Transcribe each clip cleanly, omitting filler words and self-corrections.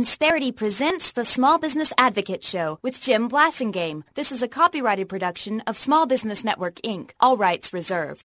Insperity presents the Small Business Advocate Show with Jim Blasingame. This is a copyrighted production of Small Business Network, Inc. All rights reserved.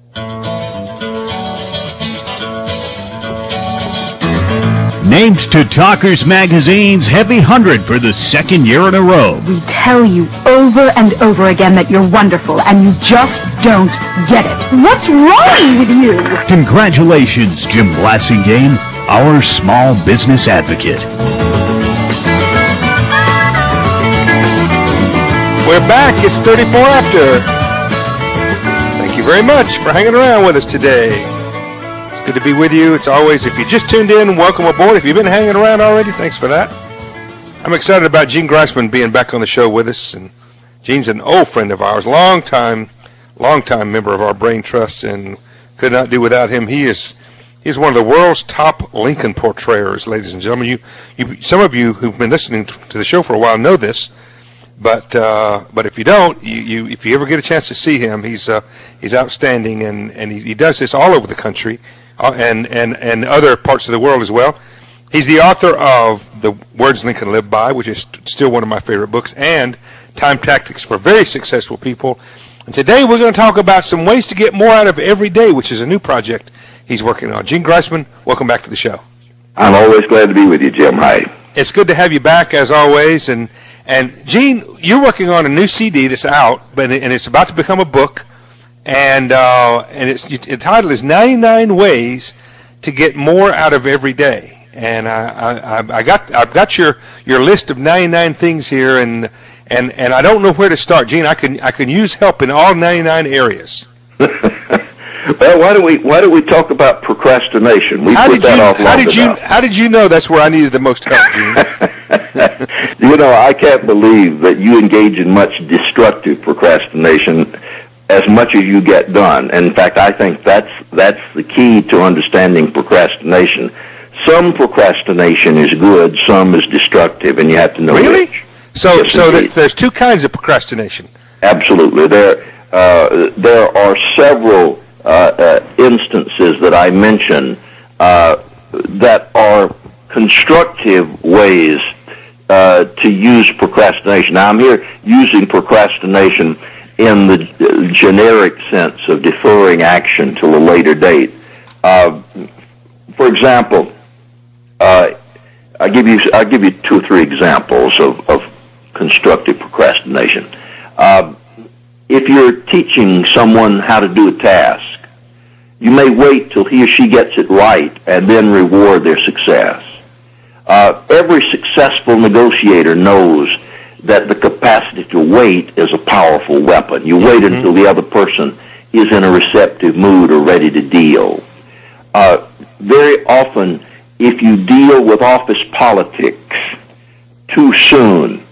Named to Talkers Magazine's Heavy 100 for the second year in a row. We tell you over and over again that you're wonderful, and you just don't get it. What's wrong with you? Congratulations, Jim Blasingame, our small business advocate. We're back. It's 34 after. Thank you very much for hanging around with us today. It's good to be with you. It's always, if you just tuned in, welcome aboard. If you've been hanging around already, thanks for that. I'm excited about Gene Greisman being back on the show with us. And Gene's an old friend of ours, long time member of our Brain Trust, and could not do without him. He's one of the world's top Lincoln portrayers, ladies and gentlemen. Some of you who've been listening to the show for a while know this, but if you don't, if you ever get a chance to see him, he's outstanding, and he does this all over the country. And other parts of the world as well. He's the author of The Words Lincoln Lived By, which is still one of my favorite books, and Time Tactics for Very Successful People. And today we're going to talk about some ways to get more out of every day, which is a new project he's working on. Gene Greisman, welcome back to the show. I'm always glad to be with you, Jim. Hi. It's good to have you back, as always. And Gene, you're working on a new CD that's out, and it's about to become a book. And the title is 99 Ways to Get More Out of Every Day. And I've got your list of 99 things here, and I don't know where to start, Gene. I can use help in all 99 areas. Well, why don't we talk about procrastination? How did you know that's where I needed the most help, Gene? I can't believe that you engage in much destructive procrastination as much as you get done. And in fact, I think that's the key to understanding procrastination. Some procrastination is good, some is destructive, and you have to know which. So there's two kinds of procrastination. Absolutely. There are several instances that I mention that are constructive ways to use procrastination. Now, I'm here using procrastination in the generic sense of deferring action till a later date. For example, I'll give you 2 or 3 examples of constructive procrastination. If you're teaching someone how to do a task, you may wait till he or she gets it right and then reward their success. Every successful negotiator knows that the capacity to wait is a powerful weapon. You wait until the other person is in a receptive mood or ready to deal. Very often, if you deal with office politics too soon,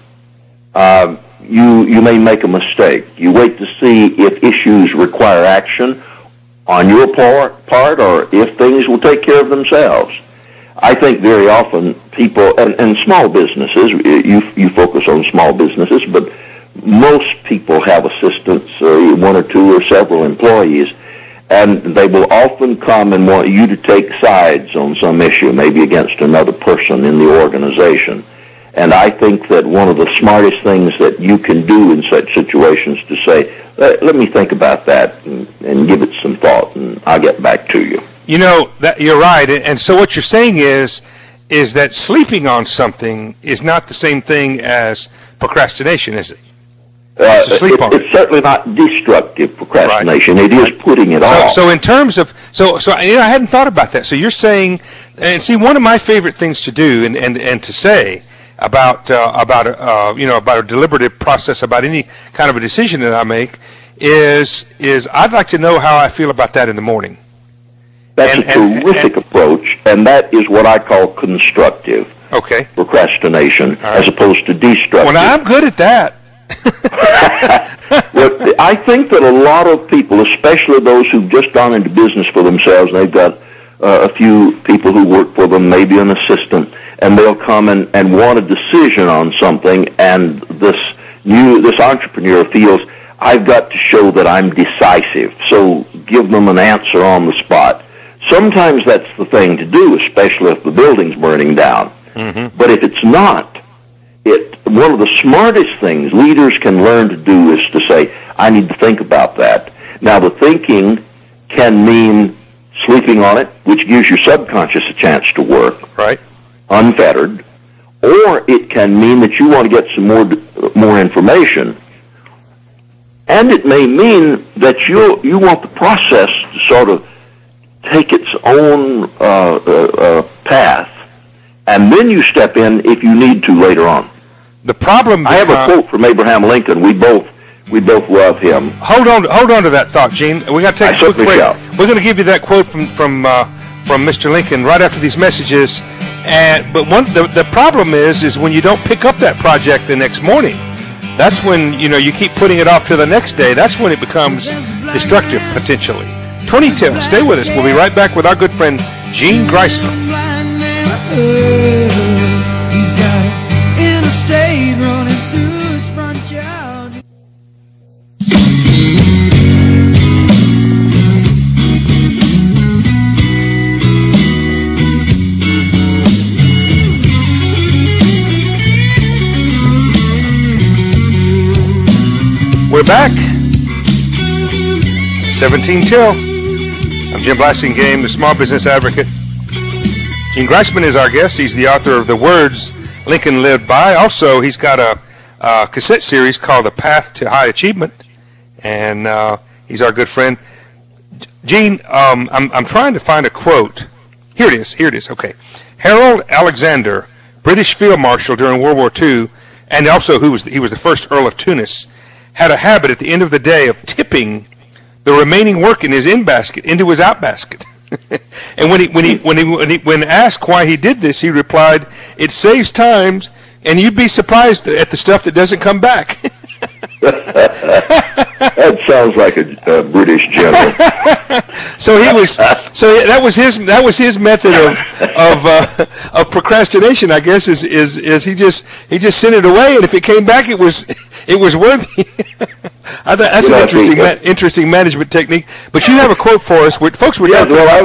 you may make a mistake. You wait to see if issues require action on your part or if things will take care of themselves. I think very often people, and small businesses, you focus on small businesses, but most people have assistants, 1 or 2 or several employees, and they will often come and want you to take sides on some issue, maybe against another person in the organization. And I think that one of the smartest things that you can do in such situations is to say, let me think about that and give it some thought, and I'll get back to you. That you're right, and so what you're saying is that sleeping on something is not the same thing as procrastination, is it? It's certainly not destructive procrastination. Right. It is putting it off. So in terms of I hadn't thought about that. So you're saying, and see, one of my favorite things to do and to say about a deliberative process about any kind of a decision that I make is I'd like to know how I feel about that in the morning. That's a terrific approach, and that is what I call constructive procrastination, as opposed to destructive. Well, now I'm good at that. Well, I think that a lot of people, especially those who've just gone into business for themselves, and they've got a few people who work for them, maybe an assistant, and they'll come and want a decision on something, and this entrepreneur feels, I've got to show that I'm decisive, so give them an answer on the spot. Sometimes that's the thing to do, especially if the building's burning down. But if it's not, one of the smartest things leaders can learn to do is to say, I need to think about that. Now, the thinking can mean sleeping on it, which gives your subconscious a chance to work, right, unfettered, or it can mean that you want to get some more information, and it may mean that you want the process to sort of take its own path, and then you step in if you need to later on. The problem. I have a quote from Abraham Lincoln. We both love him. Hold on to that thought, Gene. We got to take a quick break. We're going to give you that quote from Mr. Lincoln right after these messages. But the problem is when you don't pick up that project the next morning. That's when you keep putting it off to the next day. That's when it becomes destructive potentially. 20 till. Stay with us. We'll be right back with our good friend Gene Greisler. He's got an interstate running through his front yard. We're back. 17 till. I'm Jim Blasingame, the Small Business Advocate. Gene Greisman is our guest. He's the author of The Words Lincoln Lived By. Also, he's got a cassette series called The Path to High Achievement, and he's our good friend. Gene, I'm trying to find a quote. Here it is. Okay. Harold Alexander, British Field Marshal during World War II, and also he was the first Earl of Tunis, had a habit at the end of the day of tipping the remaining work in his in basket into his out basket. And when asked why he did this, he replied, "It saves time, and you'd be surprised at the stuff that doesn't come back." That sounds like a British general. So that was his method of procrastination, I guess. Is he just sent it away, and if it came back, it was worthy. That's an interesting management technique. But you have a quote for us, folks. We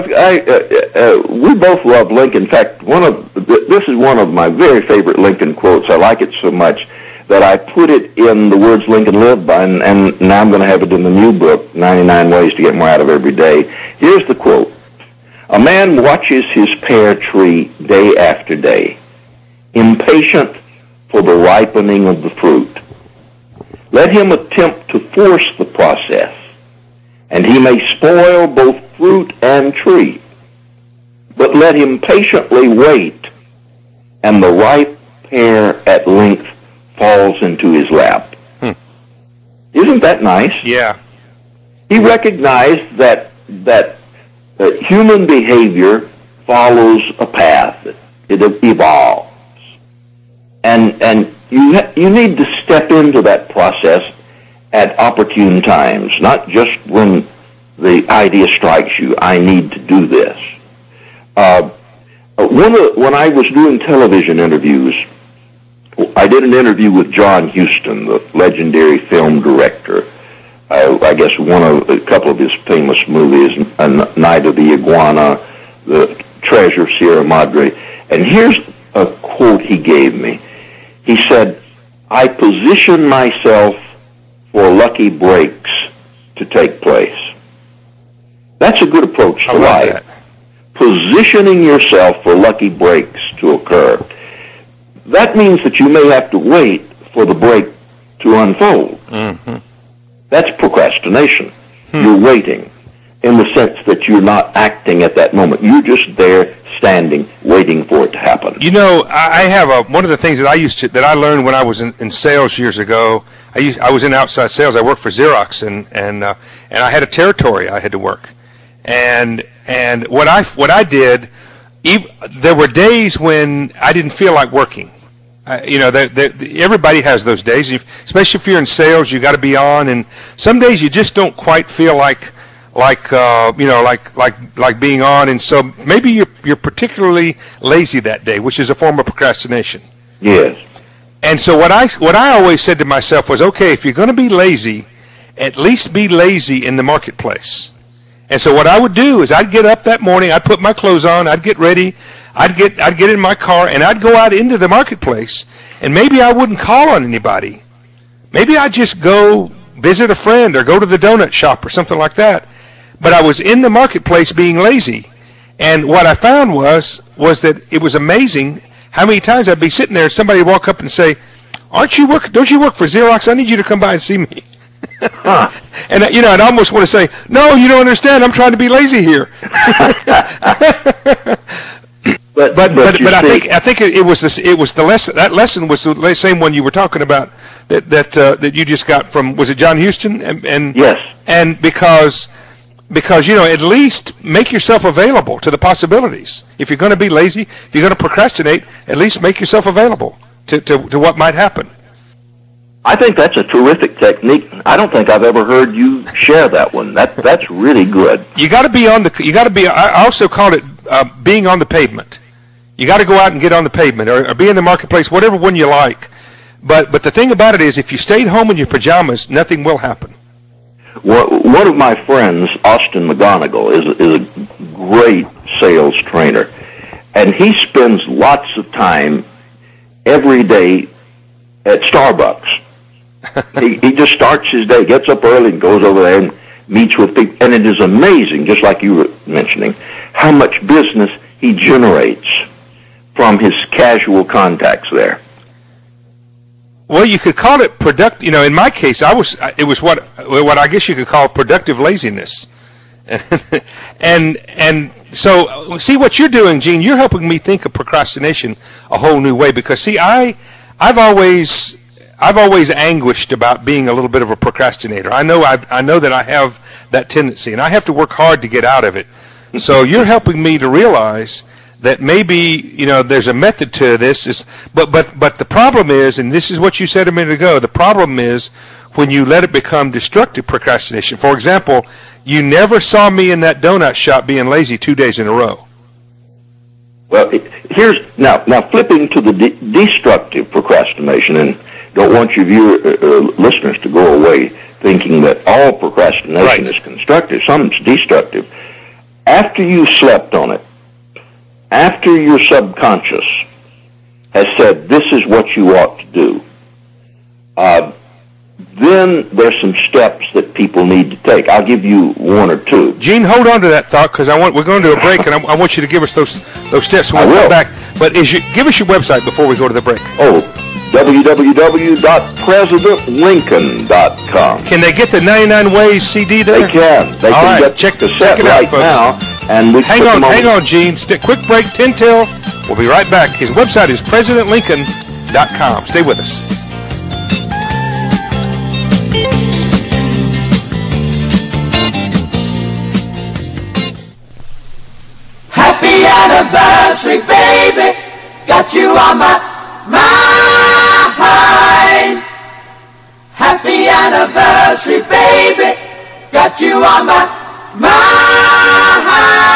both love Lincoln. In fact, this is one of my very favorite Lincoln quotes. I like it so much that I put it in The Words Lincoln Lived By, and now I'm going to have it in the new book, 99 Ways to Get More Out of Every Day. Here's the quote. A man watches his pear tree day after day, impatient for the ripening of the fruit. Let him attempt to force the process, and he may spoil both fruit and tree. But let him patiently wait, and the ripe pear at length falls into his lap. Isn't that nice? Yeah. He recognized that human behavior follows a path. It evolves. And you need to step into that process at opportune times, not just when the idea strikes you, I need to do this. When I was doing television interviews, I did an interview with John Huston, the legendary film director. I guess a couple of his famous movies, Night of the Iguana, The Treasure of Sierra Madre. And here's a quote he gave me. He said, I position myself for lucky breaks to take place. That's a good approach to life. That. Positioning yourself for lucky breaks to occur. That means that you may have to wait for the break to unfold. Mm-hmm. That's procrastination. You're waiting in the sense that you're not acting at that moment. You're just there standing, waiting for it to happen. I have one of the things that I learned when I was in sales years ago. I was in outside sales. I worked for Xerox, and I had a territory I had to work. And what I did, there were days when I didn't feel like working. Everybody has those days, especially if you're in sales. You got to be on, and some days you just don't quite feel like being on, and so maybe you're particularly lazy that day, which is a form of procrastination. Yes. And so what I always said to myself was, okay, if you're going to be lazy, at least be lazy in the marketplace. And so what I would do is I'd get up that morning, I'd put my clothes on, I'd get ready, I'd get in my car and I'd go out into the marketplace, and maybe I wouldn't call on anybody. Maybe I'd just go visit a friend or go to the donut shop or something like that. But I was in the marketplace being lazy. And what I found was that it was amazing how many times I'd be sitting there and somebody would walk up and say, don't you work for Xerox? I need you to come by and see me. Huh. And I'd almost want to say, no, you don't understand. I'm trying to be lazy here. But I think it was the lesson. That lesson was the same one you were talking about that you just got from, was it John Huston? And yes. And because at least make yourself available to the possibilities. If you're going to be lazy, if you're going to procrastinate, at least make yourself available to what might happen. I think that's a terrific technique. I don't think I've ever heard you share that one. That's really good. You got to be I also call it being on the pavement. You got to go out and get on the pavement or be in the marketplace, whatever one you like. But the thing about it is, if you stayed home in your pajamas, nothing will happen. Well, one of my friends, Austin McGonigal, is a great sales trainer, and he spends lots of time every day at Starbucks. He just starts his day, gets up early and goes over there and meets with people. And it is amazing, just like you were mentioning, how much business he generates from his casual contacts there. Well, you could call it productive. In my case, it was what I guess you could call productive laziness. and so see what you're doing, Gene. You're helping me think of procrastination a whole new way, because see, I've always anguished about being a little bit of a procrastinator. I know that I have that tendency, and I have to work hard to get out of it. So you're helping me to realize that maybe there's a method to this. But the problem is, and this is what you said a minute ago, the problem is when you let it become destructive procrastination. For example, you never saw me in that donut shop being lazy 2 days in a row. Well, here's now flipping to the destructive procrastination, and don't want your listeners to go away thinking that all procrastination is constructive. Some's destructive. After you slept on it, after your subconscious has said this is what you ought to do, then there's some steps that people need to take. I'll give you one or two. Gene, hold on to that thought, because we're going to do a break, and I want you to give us those steps when we come back. But give us your website before we go to the break. Oh, www.presidentlincoln.com. Can they get the 99 Ways CD there? They can. They can check the set right now. And hang on, Gene. Quick break, 10 till. We'll be right back. His website is PresidentLincoln.com. Stay with us. Happy anniversary, baby. Got you on my mind. Happy anniversary, baby. Got you on my mind.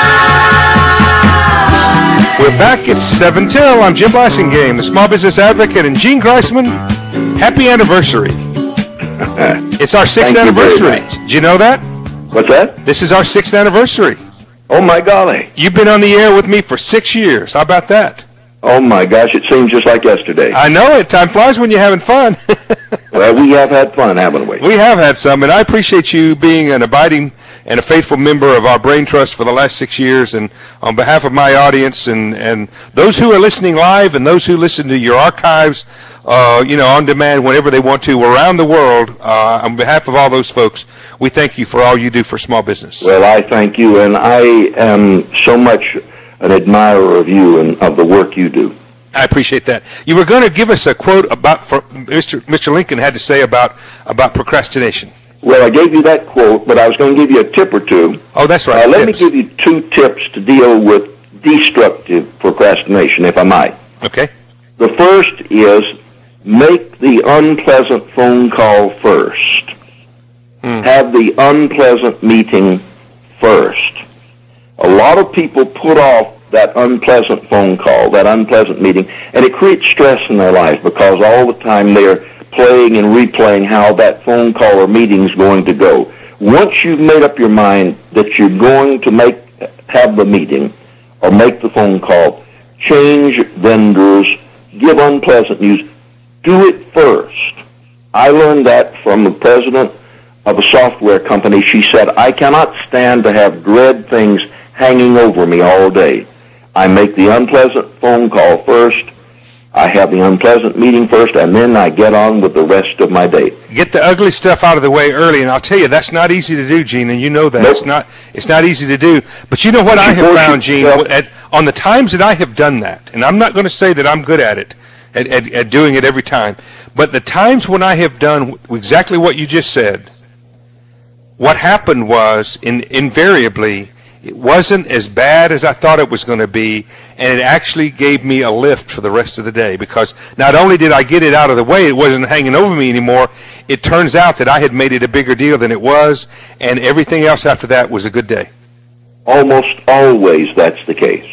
We're back. It's 7 till. I'm Jim Blasingame, the small business advocate, and Gene Greisman. Happy anniversary. It's our 6th anniversary. Did you know that? What's that? This is our 6th anniversary. Oh, my golly. You've been on the air with me for 6 years. How about that? Oh, my gosh. It seems just like yesterday. I know it. Time flies when you're having fun. Well, we have had fun, haven't we? We have had some, and I appreciate you being an abiding and a faithful member of our Brain Trust for the last 6 years. And on behalf of my audience and those who are listening live and those who listen to your archives, on demand whenever they want to around the world, on behalf of all those folks, we thank you for all you do for small business. Well, I thank you, and I am so much an admirer of you and of the work you do. I appreciate that. You were going to give us a quote about Mr. Lincoln had to say about procrastination. Well, I gave you that quote, but I was going to give you a tip or two. Oh, that's right. Let me give you 2 tips to deal with destructive procrastination, if I might. Okay. The first is make the unpleasant phone call first. Have the unpleasant meeting first. A lot of people put off that unpleasant phone call, that unpleasant meeting, and it creates stress in their life because all the time they're playing and replaying how that phone call or meeting is going to go. Once you've made up your mind that you're going to have the meeting or make the phone call, change vendors, give unpleasant news. Do it first. I learned that from the president of a software company. She said, I cannot stand to have dread things hanging over me all day. I make the unpleasant phone call first, I have the unpleasant meeting first, and then I get on with the rest of my day. Get the ugly stuff out of the way early, and I'll tell you, that's not easy to do, Gene, and you know that. Nope. It's not easy to do. But you know what I have found, Gene, on the times that I have done that, and I'm not going to say that I'm good at it, at doing it every time, but the times when I have done exactly what you just said, what happened was, invariably, it wasn't as bad as I thought it was going to be, and it actually gave me a lift for the rest of the day, because not only did I get it out of the way, it wasn't hanging over me anymore, it turns out that I had made it a bigger deal than it was, and everything else after that was a good day. Almost always that's the case.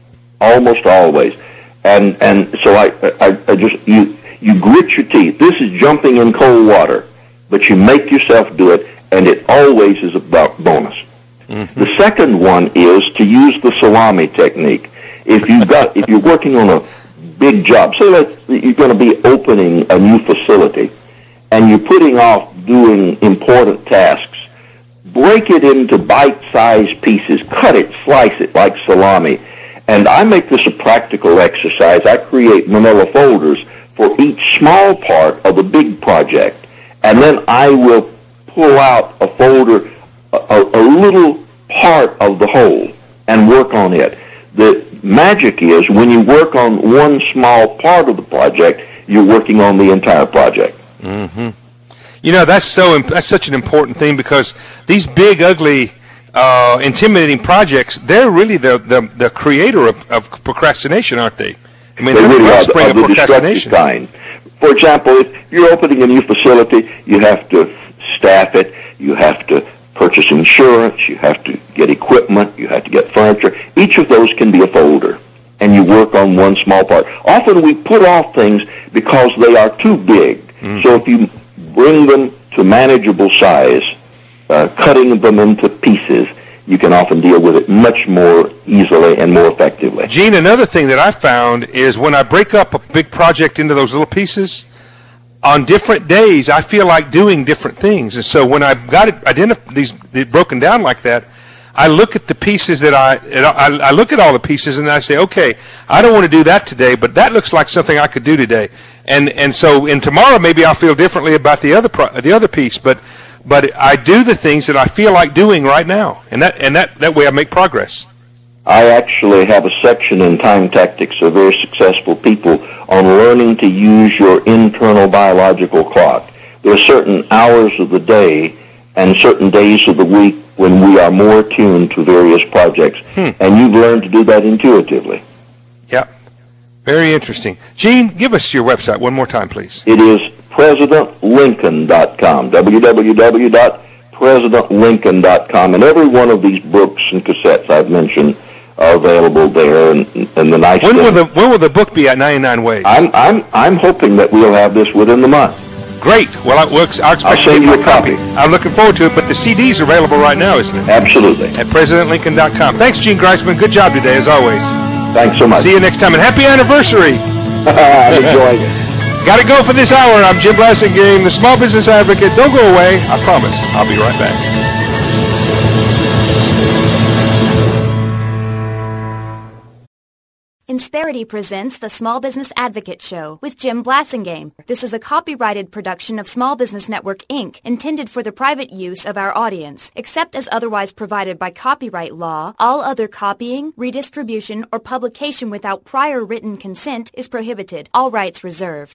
Almost always. And so I just, you grit your teeth. This is jumping in cold water, but you make yourself do it, and it always is about bonus. Mm-hmm. The second one is to use the salami technique. If you're working on a big job, say you're going to be opening a new facility, and you're putting off doing important tasks, break it into bite-sized pieces, cut it, slice it like salami. And I make this a practical exercise. I create manila folders for each small part of a big project, and then I will pull out a folder, a little part of the whole, and work on it. The magic is when you work on one small part of the project, you're working on the entire project. Mm-hmm. You know, that's such an important thing, because these big, ugly, intimidating projects, they're really the creator of procrastination, aren't they? I mean, they really are the destructive kind. For example, if you're opening a new facility, you have to staff it, you have to purchase insurance, you have to get equipment, you have to get furniture. Each of those can be a folder, and you work on one small part. Often we put off things because they are too big. Mm. So if you bring them to manageable size, cutting them into pieces, you can often deal with it much more easily and more effectively. Gene, another thing that I found is when I break up a big project into those little pieces, on different days, I feel like doing different things. And so when I've got it these broken down like that, I look at the pieces that I look at all the pieces, and I say, okay, I don't want to do that today, but that looks like something I could do today. And so tomorrow maybe I'll feel differently about the other piece, but I do the things that I feel like doing right now, and that way I make progress. I actually have a section in Time Tactics of very successful people on learning to use your internal biological clock. There are certain hours of the day and certain days of the week when we are more attuned to various projects, and you've learned to do that intuitively. Yep. Very interesting. Gene, give us your website one more time, please. It is PresidentLincoln.com, www.PresidentLincoln.com, and every one of these books and cassettes I've mentioned are available there. And the nice when will the book be at 99 Ways? I'm hoping that we'll have this within the month. Great. Well, I'll send you a copy. I'm looking forward to it, but the CD's available right now, isn't it? Absolutely. At PresidentLincoln.com. Thanks, Gene Greisman. Good job today, as always. Thanks so much. See you next time, and happy anniversary. I'm enjoying it. Got to go for this hour. I'm Jim Blasingame, the Small Business Advocate. Don't go away. I promise. I'll be right back. Insperity presents the Small Business Advocate Show with Jim Blasingame. This is a copyrighted production of Small Business Network, Inc., intended for the private use of our audience. Except as otherwise provided by copyright law, all other copying, redistribution, or publication without prior written consent is prohibited. All rights reserved.